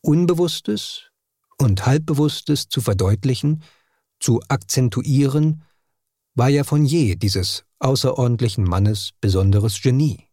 Unbewusstes und Halbbewusstes zu verdeutlichen, zu akzentuieren, war ja von je dieses außerordentlichen Mannes besonderes Genie.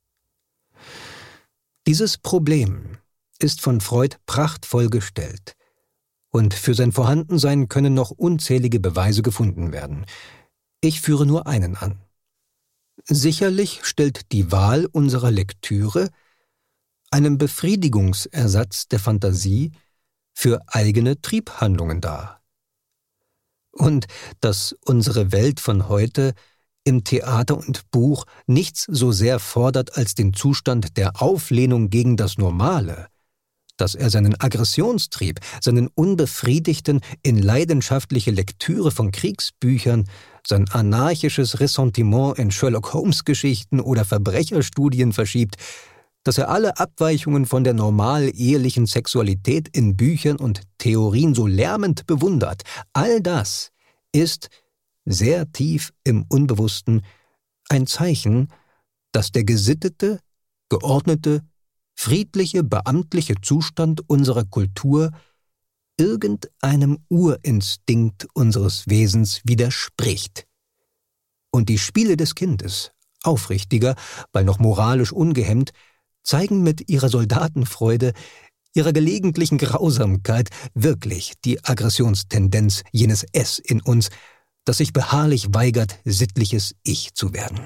Dieses Problem ist von Freud prachtvoll gestellt, und für sein Vorhandensein können noch unzählige Beweise gefunden werden. Ich führe nur einen an. Sicherlich stellt die Wahl unserer Lektüre einen Befriedigungsersatz der Fantasie für eigene Triebhandlungen dar. Und dass unsere Welt von heute im Theater und Buch nichts so sehr fordert als den Zustand der Auflehnung gegen das Normale, dass er seinen Aggressionstrieb, seinen unbefriedigten in leidenschaftliche Lektüre von Kriegsbüchern, sein anarchisches Ressentiment in Sherlock-Holmes-Geschichten oder Verbrecherstudien verschiebt, dass er alle Abweichungen von der normal ehelichen Sexualität in Büchern und Theorien so lärmend bewundert, all das ist sehr tief im Unbewussten ein Zeichen, dass der gesittete, geordnete, friedliche, beamtliche Zustand unserer Kultur irgendeinem Urinstinkt unseres Wesens widerspricht. Und die Spiele des Kindes, aufrichtiger, weil noch moralisch ungehemmt, zeigen mit ihrer Soldatenfreude, ihrer gelegentlichen Grausamkeit wirklich die Aggressionstendenz jenes S in uns, das sich beharrlich weigert, sittliches Ich zu werden.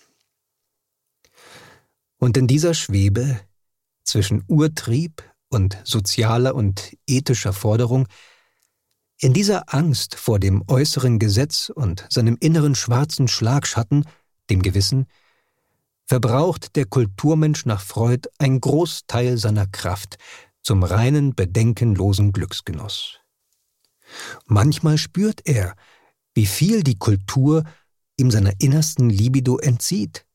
Und in dieser Schwebe zwischen Urtrieb und sozialer und ethischer Forderung, in dieser Angst vor dem äußeren Gesetz und seinem inneren schwarzen Schlagschatten, dem Gewissen, verbraucht der Kulturmensch nach Freud einen Großteil seiner Kraft zum reinen, bedenkenlosen Glücksgenuss. Manchmal spürt er, wie viel die Kultur ihm seiner innersten Libido entzieht,